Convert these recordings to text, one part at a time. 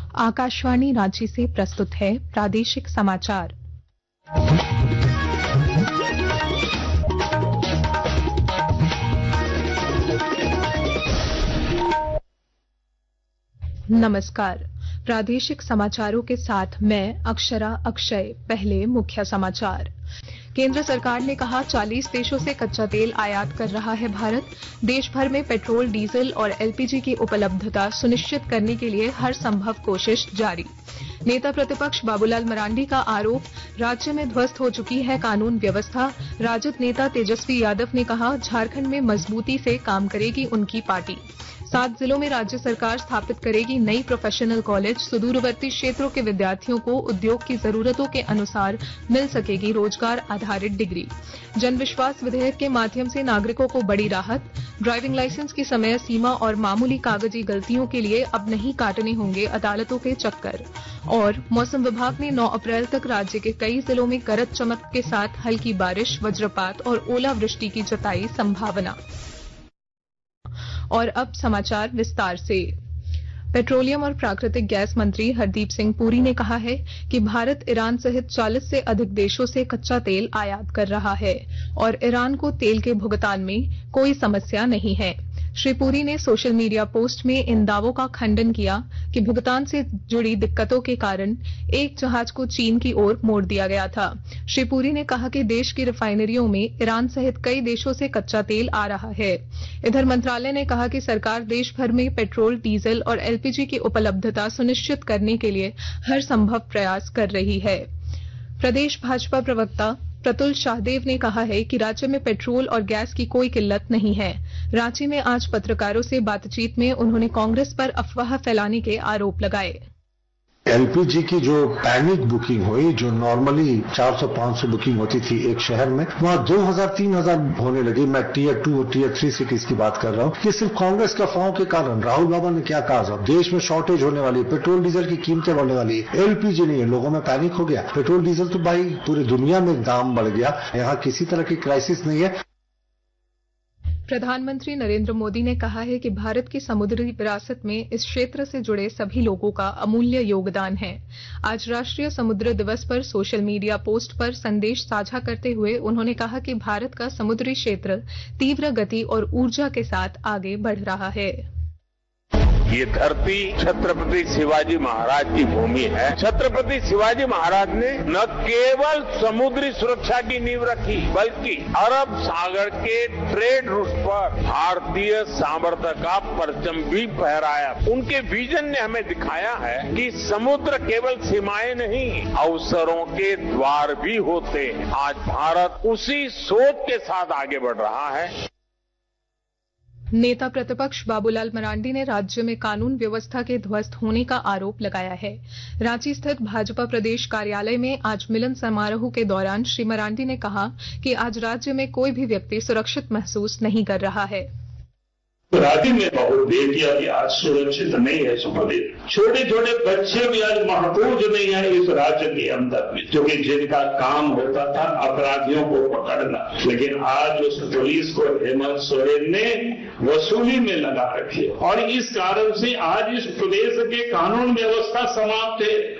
आकाशवाणी रांची से प्रस्तुत है प्रादेशिक समाचार। नमस्कार। प्रादेशिक समाचारों के साथ मैं अक्षरा अक्षय। पहले मुख्य समाचार। केंद्र सरकार ने कहा 40 देशों से कच्चा तेल आयात कर रहा है भारत। देश भर में पेट्रोल, डीजल और एलपीजी की उपलब्धता सुनिश्चित करने के लिए हर संभव कोशिश जारी। नेता प्रतिपक्ष बाबूलाल मरांडी का आरोप, राज्य में ध्वस्त हो चुकी है कानून व्यवस्था। राजद नेता तेजस्वी यादव ने कहा, झारखंड में मजबूती से काम करेगी उनकी पार्टी। 7 जिलों में राज्य सरकार स्थापित करेगी नई प्रोफेशनल कॉलेज। सुदूरवर्ती क्षेत्रों के विद्यार्थियों को उद्योग की जरूरतों के अनुसार मिल सकेगी रोजगार आधारित डिग्री। जन विश्वास विधेयक के माध्यम से नागरिकों को बड़ी राहत। ड्राइविंग लाइसेंस की समय सीमा और मामूली कागजी गलतियों के लिए अब नहीं काटने होंगे अदालतों के चक्कर। और मौसम विभाग ने 9 अप्रैल तक राज्य के कई जिलों में गरज चमक के साथ हल्की बारिश, वज्रपात और ओलावृष्टि की जताई संभावना। और अब समाचार विस्तार से। पेट्रोलियम और प्राकृतिक गैस मंत्री हरदीप सिंह पुरी ने कहा है कि भारत ईरान सहित 40 से अधिक देशों से कच्चा तेल आयात कर रहा है और ईरान को तेल के भुगतान में कोई समस्या नहीं है। श्री पुरी ने सोशल मीडिया पोस्ट में इन दावों का खंडन किया कि भुगतान से जुड़ी दिक्कतों के कारण एक जहाज को चीन की ओर मोड़ दिया गया था। श्री पुरी ने कहा कि देश की रिफाइनरियों में ईरान सहित कई देशों से कच्चा तेल आ रहा है। इधर मंत्रालय ने कहा कि सरकार देश भर में पेट्रोल, डीजल और एलपीजी की उपलब्धता सुनिश्चित करने के लिए हर संभव प्रयास कर रही है। प्रदेश भाजपा प्रवक्ता प्रतुल शाहदेव ने कहा है कि राज्य में पेट्रोल और गैस की कोई किल्लत नहीं है। रांची में आज पत्रकारों से बातचीत में उन्होंने कांग्रेस पर अफवाह फैलाने के आरोप लगाए। एलपीजी की जो पैनिक बुकिंग हुई, जो नॉर्मली 400-500 बुकिंग होती थी एक शहर में, वहां 2000-3000 होने लगी। मैं टीयर 2 और टीयर 3 सिटीज की बात कर रहा हूं। ये सिर्फ कांग्रेस के अफवाहों के कारण। राहुल बाबा ने क्या कहा, देश में शॉर्टेज होने वाली है, पेट्रोल डीजल की कीमतें बढ़ने वाली है, एलपीजी नहीं है। लोगों में पैनिक हो गया। पेट्रोल डीजल तो भाई पूरी दुनिया में दाम बढ़ गया, यहाँ किसी तरह की क्राइसिस नहीं है। प्रधानमंत्री नरेंद्र मोदी ने कहा है कि भारत की समुद्री विरासत में इस क्षेत्र से जुड़े सभी लोगों का अमूल्य योगदान है। आज राष्ट्रीय समुद्र दिवस पर सोशल मीडिया पोस्ट पर संदेश साझा करते हुए उन्होंने कहा कि भारत का समुद्री क्षेत्र तीव्र गति और ऊर्जा के साथ आगे बढ़ रहा है। ये धरती छत्रपति शिवाजी महाराज की भूमि है। छत्रपति शिवाजी महाराज ने न केवल समुद्री सुरक्षा की नींव रखी, बल्कि अरब सागर के ट्रेड रूट पर भारतीय सामर्थ्य का परचम भी फहराया। उनके विजन ने हमें दिखाया है कि समुद्र केवल सीमाएं नहीं, अवसरों के द्वार भी होते हैं। आज भारत उसी सोच के साथ आगे बढ़ रहा है। नेता प्रतिपक्ष बाबूलाल मरांडी ने राज्य में कानून व्यवस्था के ध्वस्त होने का आरोप लगाया है। रांची स्थित भाजपा प्रदेश कार्यालय में आज मिलन समारोह के दौरान श्री मरांडी ने कहा कि आज राज्य में कोई भी व्यक्ति सुरक्षित महसूस नहीं कर रहा है। राज्य में बहुत बेटियां भी आज सुरक्षित नहीं है। सुप्रदीप, छोटे छोटे बच्चे भी आज महफूज नहीं है इस राज्य के अंदर में, जो कि जिनका काम होता था अपराधियों को पकड़ना। लेकिन आज उस पुलिस को हेमंत सोरेन ने वसूली में लगा रखी है और इस कारण से आज इस प्रदेश के कानून व्यवस्था समाप्त है।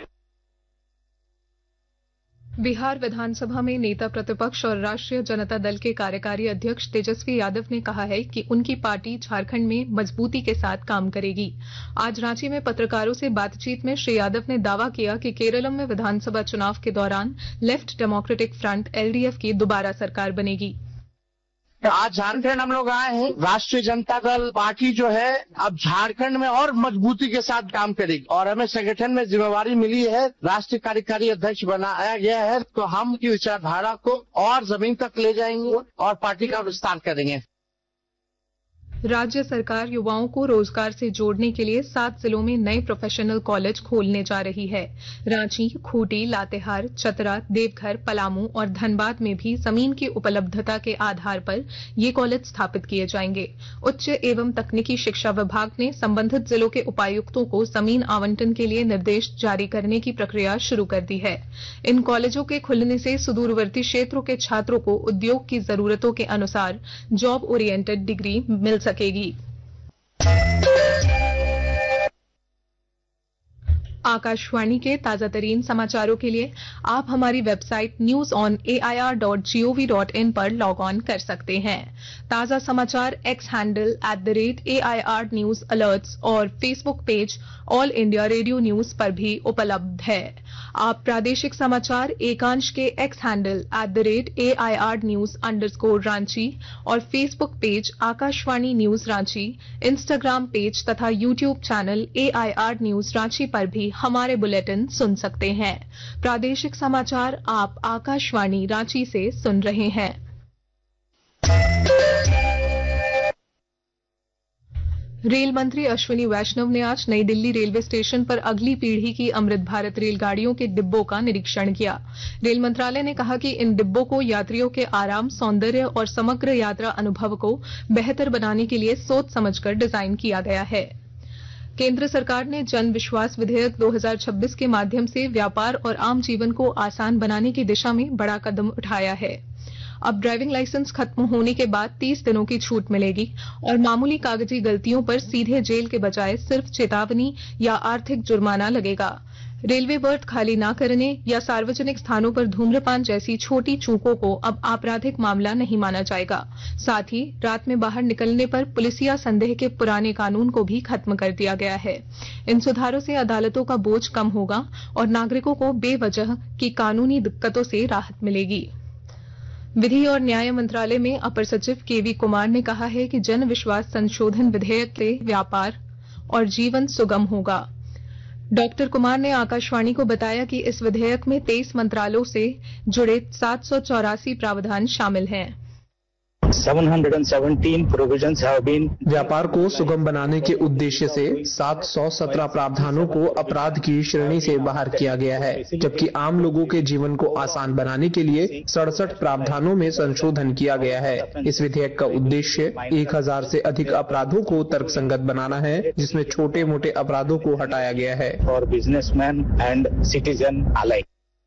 बिहार विधानसभा में नेता प्रतिपक्ष और राष्ट्रीय जनता दल के कार्यकारी अध्यक्ष तेजस्वी यादव ने कहा है कि उनकी पार्टी झारखंड में मजबूती के साथ काम करेगी। आज रांची में पत्रकारों से बातचीत में श्री यादव ने दावा किया कि केरलम में विधानसभा चुनाव के दौरान लेफ्ट डेमोक्रेटिक फ्रंट एलडीएफ की दोबारा सरकार बनेगी। आज झारखंड हम लोग आए हैं। राष्ट्रीय जनता दल पार्टी जो है अब झारखंड में और मजबूती के साथ काम करेगी और हमें संगठन में जिम्मेवारी मिली है, राष्ट्रीय कार्यकारी अध्यक्ष बनाया गया है, तो हम की विचारधारा को और जमीन तक ले जाएंगे और पार्टी का विस्तार करेंगे। राज्य सरकार युवाओं को रोजगार से जोड़ने के लिए 7 जिलों में नए प्रोफेशनल कॉलेज खोलने जा रही है। रांची, खूंटी, लातेहार, चतरा, देवघर, पलामू और धनबाद में भी जमीन की उपलब्धता के आधार पर ये कॉलेज स्थापित किए जाएंगे। उच्च एवं तकनीकी शिक्षा विभाग ने संबंधित जिलों के उपायुक्तों को जमीन आवंटन के लिए निर्देश जारी करने की प्रक्रिया शुरू कर दी है। इन कॉलेजों के खुलने से सुदूरवर्ती क्षेत्रों के छात्रों को उद्योग की जरूरतों के अनुसार जॉब ओरिएंटेड डिग्री मिल सकेगी। आकाशवाणी के ताजा तरीन समाचारों के लिए आप हमारी वेबसाइट newsonair.gov.in पर लॉग ऑन कर सकते हैं। ताजा समाचार X handle @AIR News Alerts और Facebook page All India Radio news पर भी उपलब्ध है। आप प्रादेशिक समाचार एकांश के एक्स हैंडल @AIR News_रांची और Facebook page Akashvani news Ranchi, Instagram page तथा YouTube channel AIR News Ranchi पर भी हमारे बुलेटिन सुन सकते हैं। प्रादेशिक समाचार आप आकाशवाणी रांची से सुन रहे हैं। रेल मंत्री अश्विनी वैष्णव ने आज नई दिल्ली रेलवे स्टेशन पर अगली पीढ़ी की अमृत भारत रेलगाड़ियों के डिब्बों का निरीक्षण किया। रेल मंत्रालय ने कहा कि इन डिब्बों को यात्रियों के आराम, सौंदर्य और समग्र यात्रा अनुभव को बेहतर बनाने के लिए सोच समझकर डिजाइन किया गया है। केंद्र सरकार ने जन विश्वास विधेयक 2026 के माध्यम से व्यापार और आम जीवन को आसान बनाने की दिशा में बड़ा कदम उठाया है। अब ड्राइविंग लाइसेंस खत्म होने के बाद 30 दिनों की छूट मिलेगी और मामूली कागजी गलतियों पर सीधे जेल के बजाय सिर्फ चेतावनी या आर्थिक जुर्माना लगेगा। रेलवे बर्थ खाली न करने या सार्वजनिक स्थानों पर धूम्रपान जैसी छोटी चूकों को अब आपराधिक मामला नहीं माना जाएगा। साथ ही रात में बाहर निकलने पर पुलिसिया संदेह के पुराने कानून को भी खत्म कर दिया गया है। इन सुधारों से अदालतों का बोझ कम होगा और नागरिकों को बेवजह की कानूनी दिक्कतों से राहत मिलेगी। विधि और न्याय मंत्रालय में अपर सचिव केवी कुमार ने कहा है कि जन विश्वास संशोधन विधेयक से व्यापार और जीवन सुगम होगा। डॉक्टर कुमार ने आकाशवाणी को बताया कि इस विधेयक में 23 मंत्रालयों से जुड़े 784 प्रावधान शामिल हैं। 717 provisions have been व्यापार को सुगम बनाने के उद्देश्य से 717 प्रावधानों को अपराध की श्रेणी से बाहर किया गया है, जबकि आम लोगों के जीवन को आसान बनाने के लिए 67 प्रावधानों में संशोधन किया गया है। इस विधेयक का उद्देश्य 1000 से अधिक अपराधों को तर्कसंगत बनाना है, जिसमें छोटे मोटे अपराधों को हटाया गया है। for businessmen and citizen alike.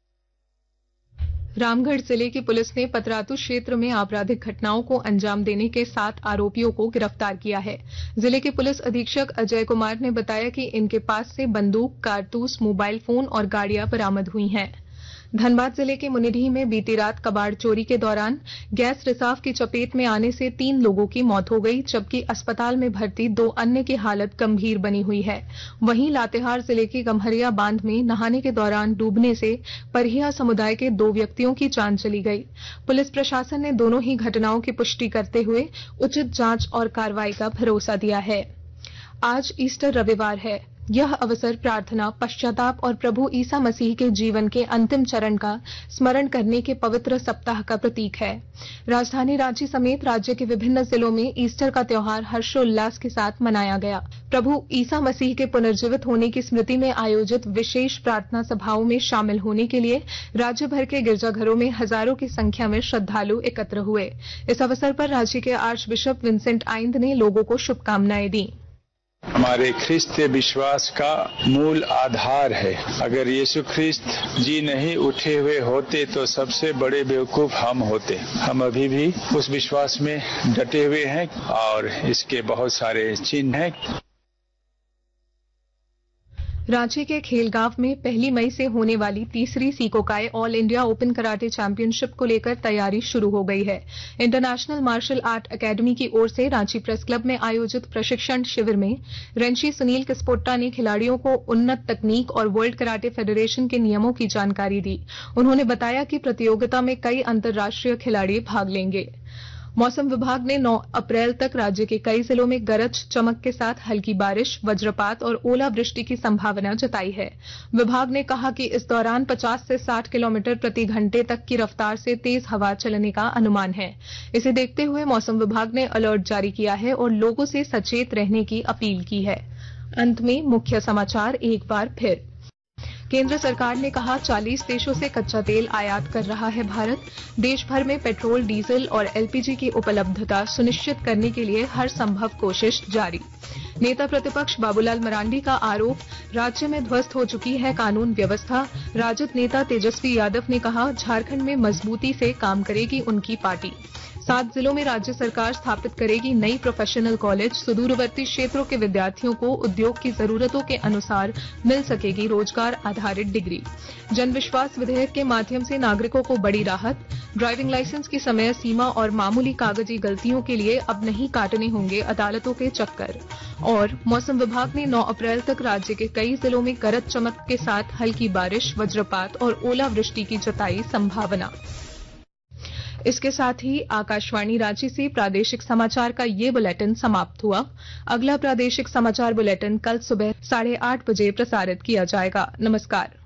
Ramgarh जिले की पुलिस ने पतरातू क्षेत्र में आपराधिक घटनाओं को अंजाम देने के 7 आरोपियों को गिरफ्तार किया है। जिले के पुलिस अधीक्षक अजय कुमार ने बताया कि इनके पास से बंदूक, कारतूस, मोबाइल फोन और गाड़ियां बरामद हुई हैं। धनबाद जिले के मुनिडीह में बीती रात कबाड़ चोरी के दौरान गैस रिसाव की चपेट में आने से 3 लोगों की मौत हो गई, जबकि अस्पताल में भर्ती 2 अन्य की हालत गंभीर बनी हुई है। वहीं लातेहार जिले के गम्हरिया बांध में नहाने के दौरान डूबने से परिया समुदाय के 2 व्यक्तियों की जान चली गई। पुलिस प्रशासन ने दोनों ही घटनाओं की पुष्टि करते हुए उचित जांच और कार्रवाई का भरोसा दिया है। आज ईस्टर रविवार है। यह अवसर प्रार्थना, पश्चाताप और प्रभु ईसा मसीह के जीवन के अंतिम चरण का स्मरण करने के पवित्र सप्ताह का प्रतीक है। राजधानी रांची समेत राज्य के विभिन्न जिलों में ईस्टर का त्योहार हर्षोल्लास के साथ मनाया गया। प्रभु ईसा मसीह के पुनर्जीवित होने की स्मृति में आयोजित विशेष प्रार्थना सभाओं में शामिल होने के लिए राज्य भर के गिरजाघरों में हजारों की संख्या में श्रद्धालु एकत्र हुए। इस अवसर पर राज्य के आर्च बिशप विंसेंट आइंद ने लोगों को शुभकामनाएं दी। हमारे ख्रिस्तीय विश्वास का मूल आधार है। अगर यीशु ख्रिस्त जी नहीं उठे हुए होते तो सबसे बड़े बेवकूफ हम होते। हम अभी भी उस विश्वास में डटे हुए हैं और इसके बहुत सारे चिन्ह हैं। रांची के खेलगांव में 1 मई से होने वाली 3री Seikokai all India open karate championship को लेकर तैयारी शुरू हो गई है। इंटरनेशनल मार्शल आर्ट एकेडमी की ओर से रांची प्रेस क्लब में आयोजित प्रशिक्षण शिविर में रेंची सुनील किस्पोट्टा ने खिलाड़ियों को उन्नत तकनीक और वर्ल्ड कराटे फेडरेशन के नियमों की जानकारी दी। उन्होंने बताया कि प्रतियोगिता में कई अंतर्राष्ट्रीय खिलाड़ी भाग लेंगे। मौसम विभाग ने 9 अप्रैल तक राज्य के कई जिलों में गरज चमक के साथ हल्की बारिश, वज्रपात और ओलावृष्टि की संभावना जताई है। विभाग ने कहा कि इस दौरान 50 से 60 किलोमीटर प्रति घंटे तक की रफ्तार से तेज हवा चलने का अनुमान है। इसे देखते हुए मौसम विभाग ने अलर्ट जारी किया है और लोगों से सचेत रहने की अपील की है। अंत में मुख्य समाचार एक बार फिर। केंद्र सरकार ने कहा 40 देशों से कच्चा तेल आयात कर रहा है भारत। देश भर में पेट्रोल, डीजल और एलपीजी की उपलब्धता सुनिश्चित करने के लिए हर संभव कोशिश जारी। नेता प्रतिपक्ष बाबूलाल मरांडी का आरोप, राज्य में ध्वस्त हो चुकी है कानून व्यवस्था। राजद नेता तेजस्वी यादव ने कहा, झारखंड में मजबूती से काम करेगी उनकी पार्टी। 7 जिलों में राज्य सरकार स्थापित करेगी नई प्रोफेशनल कॉलेज। सुदूरवर्ती क्षेत्रों के विद्यार्थियों को उद्योग की जरूरतों के अनुसार मिल सकेगी रोजगार आधारित डिग्री। जन विश्वास विधेयक के माध्यम से नागरिकों को बड़ी राहत। ड्राइविंग लाइसेंस की समय सीमा और मामूली कागजी गलतियों के लिए अब नहीं काटने होंगे अदालतों के चक्कर। और मौसम विभाग ने 9 अप्रैल तक राज्य के कई जिलों में गरज चमक के साथ हल्की बारिश, वज्रपात और ओलावृष्टि की जताई संभावना। इसके साथ ही आकाशवाणी रांची से प्रादेशिक समाचार का ये बुलेटिन समाप्त हुआ। अगला प्रादेशिक समाचार बुलेटिन कल सुबह 8:30 बजे प्रसारित किया जाएगा। नमस्कार।